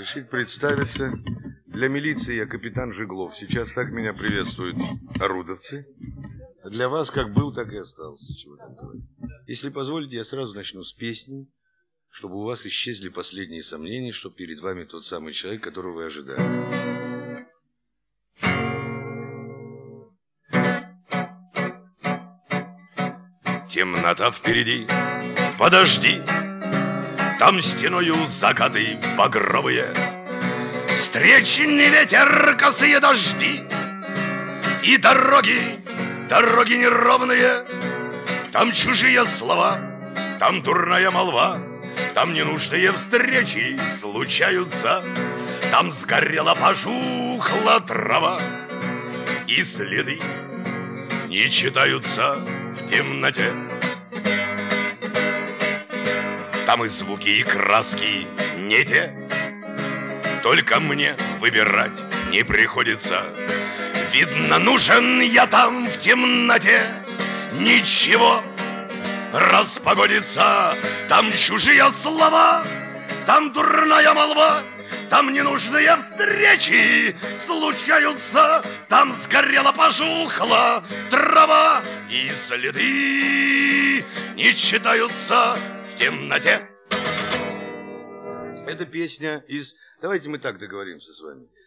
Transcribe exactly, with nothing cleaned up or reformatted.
Разрешить представиться. Для милиции я капитан Жиглов. Сейчас так меня приветствуют орудовцы. А для вас как был, так и остался. Чего там говорить. Если позволите, я сразу начну с песни, чтобы у вас исчезли последние сомнения, что перед вами тот самый человек, которого вы ожидали. Темнота впереди, подожди, там стеною закаты багровые, встречный ветер, косые дожди, и дороги, дороги неровные. Там чужие слова, там дурная молва, там ненужные встречи случаются. Там сгорела, пожухла трава, и следы не читаются в темноте. Там и звуки, и краски не те, только мне выбирать не приходится. Видно, нужен я там в темноте. Ничего, распогодится. Там чужие слова, там дурная молва, там ненужные встречи случаются. Там сгорела, пожухла трава, и следы не читаются в темноте. Это песня из... Давайте мы так договоримся с вами.